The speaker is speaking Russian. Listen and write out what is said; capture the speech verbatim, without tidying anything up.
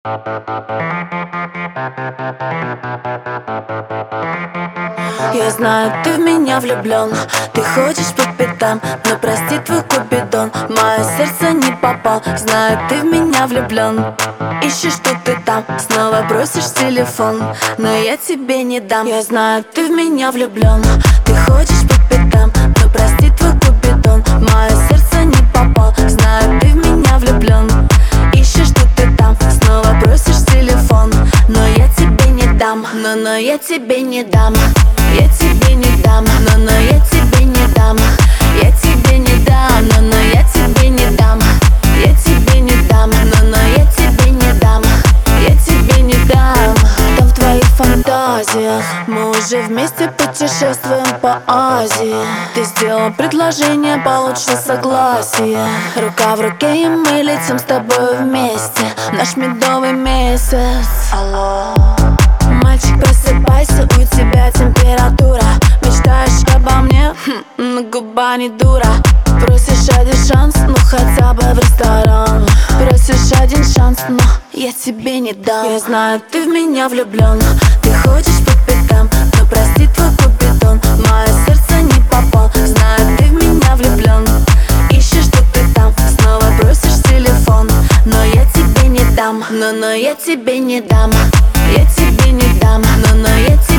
Я знаю, ты в меня влюблен, ты ходишь по пятам, но прости твой купидон, в мое сердце не попал. Знаю, ты в меня влюблен, ищешь, что ты там, снова бросишь телефон, но я тебе не дам. Я знаю, ты в меня влюблен, ты ходишь по пятам, но прости твой купидон, в мое сердце не попал. Знаю, ты в меня влюблен, ищешь, что ты там, снова бросишь телефон, но я тебе не дам. Но, но я тебе не дам. Я тебе не дам, но, но я тебе не дам. Я тебе не дам, но, но я тебе не дам. Я тебе не дам, но, но я тебе не дам. Я тебе не дам. Там в твоих фантазиях мы уже вместе путешествуем по Азии. Ты сделал предложение, получил согласие. Рука в руке, и мы летим с тобой вместе. Наш медовый месяц. Алло. Мальчик, просыпайся, у тебя температура. Мечтаешь обо мне? Хм, но губа не дура. Просишь один шанс, ну хотя бы в ресторан. Просишь один шанс, но я тебе не дам. Я знаю, ты в меня влюблен, ты ходишь по пятам, но прости твой купидон, в мое сердце не попал. Знаю, ты в меня влюблен, ищешь, что ты там, снова бросишь телефон, но я тебе не дам. Но, но я тебе не дам. Я тебе не дам, но, но я тебе